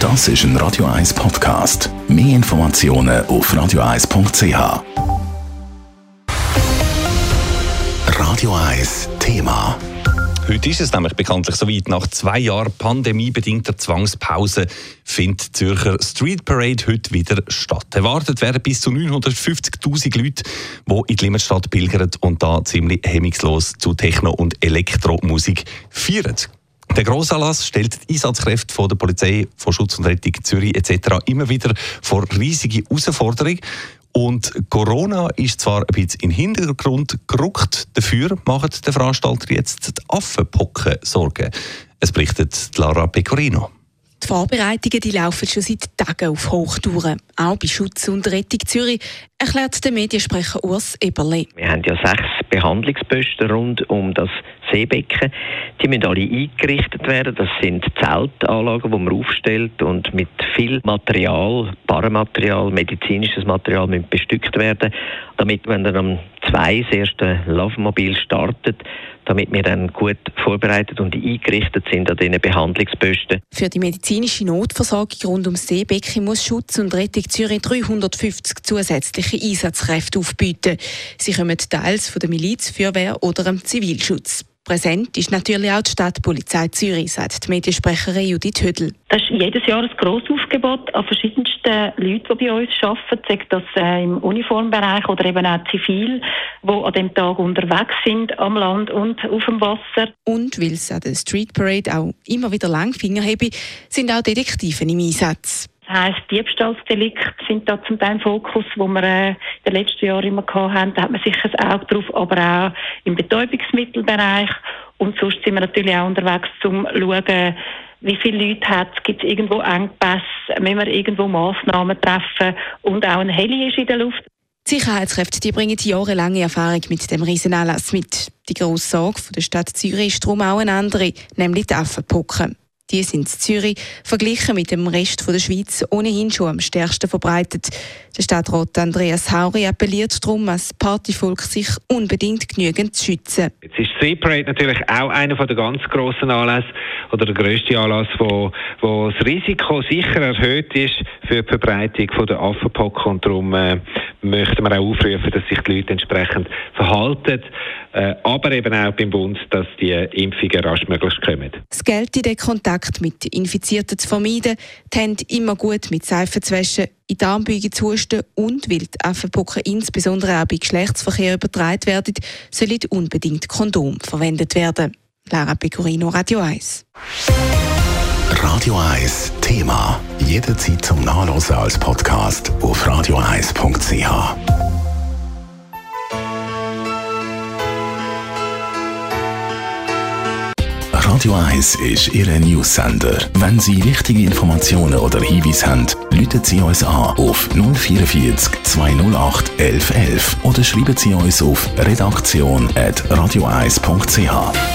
Das ist ein Radio 1 Podcast. Mehr Informationen auf radio1.ch. Radio 1 Thema. Heute ist es nämlich bekanntlich soweit. Nach 2 Jahren pandemiebedingter Zwangspause findet die Zürcher Street Parade heute wieder statt. Erwartet werden bis zu 950'000 Leute, die in die Limmatstadt pilgern und da ziemlich hemmungslos zu Techno- und Elektromusik feiern. Der Grossanlass stellt die Einsatzkräfte von der Polizei, von Schutz und Rettung Zürich etc. immer wieder vor riesige Herausforderungen. Und Corona ist zwar ein bisschen in den Hintergrund gerückt, dafür machen die Veranstalter jetzt die Affenpocken Sorgen. Es berichtet Lara Pecorino. Die Vorbereitungen die laufen schon seit Tagen auf Hochtouren. Auch bei Schutz und Rettung Zürich, erklärt der Mediensprecher Urs Eberle. Wir haben ja 6 Behandlungsposten rund um das Seebecken. Die müssen alle eingerichtet werden. Das sind Zeltanlagen, die man aufstellt und mit viel Material, Paarmaterial, medizinisches Material müssen bestückt werden, damit, wenn dann am 2 das erste Laufmobil startet, damit wir dann gut vorbereitet und eingerichtet sind an diesen Behandlungsposten. Für die medizinische Notversorgung rund ums Seebecken muss Schutz und Rettung Zürich 350 zusätzliche Einsatzkräfte aufbieten. Sie kommen teils von der Miliz, Feuerwehr oder dem Zivilschutz. Präsent ist natürlich auch die Stadtpolizei Zürich, sagt die Mediensprecherin Judith Hödel. Das ist jedes Jahr ein grosses Aufgebot an verschiedensten Leuten, die bei uns arbeiten, sei das im Uniformbereich oder eben auch zivil, die an dem Tag unterwegs sind, am Land und auf dem Wasser. Und weil es an der Street Parade auch immer wieder Langfinger habe, sind auch Detektiven im Einsatz. Das heisst, Diebstahlsdelikte sind da zum Teil im Fokus, wo wir in den letzten Jahren immer hatten. Da hat man sicher ein Auge drauf, aber auch im Betäubungsmittelbereich. Und sonst sind wir natürlich auch unterwegs, um zu schauen, wie viele Leute hat es, gibt es irgendwo Engpässe, müssen wir irgendwo Massnahmen treffen und auch ein Heli ist in der Luft. Die Sicherheitskräfte die bringen jahrelange Erfahrung mit dem Riesenanlass mit. Die grosse Sorge der Stadt Zürich ist darum auch eine andere, nämlich die Affenpocken. Die sind in Zürich verglichen mit dem Rest der Schweiz ohnehin schon am stärksten verbreitet. Der Stadtrat Andreas Hauri appelliert darum, als Partyvolk sich unbedingt genügend zu schützen. Jetzt ist Street Parade natürlich auch einer der ganz grossen Anlässe oder der grösste Anlass, wo das Risiko sicher erhöht ist für die Verbreitung der Affenpocken. Und darum möchten wir auch aufrufen, dass sich die Leute entsprechend verhalten, aber eben auch beim Bund, dass die Impfungen raschmöglichst kommen. Es gilt, den Kontakt mit Infizierten zu vermeiden, die Hände immer gut mit Seife zu waschen, in die Armbeuge zu husten und, weil die Affenpocken insbesondere auch bei Geschlechtsverkehr übertragen werden, sollen unbedingt Kondom verwendet werden. Lara Pecorino, Radio 1. Radio 1 Thema. Jederzeit zum Nachlesen als Podcast auf radio1.ch. Radio 1 ist Ihr News-Sender. Wenn Sie wichtige Informationen oder Hinweise haben, rufen Sie uns an auf 044 208 1111 oder schreiben Sie uns auf redaktion@radio1.ch.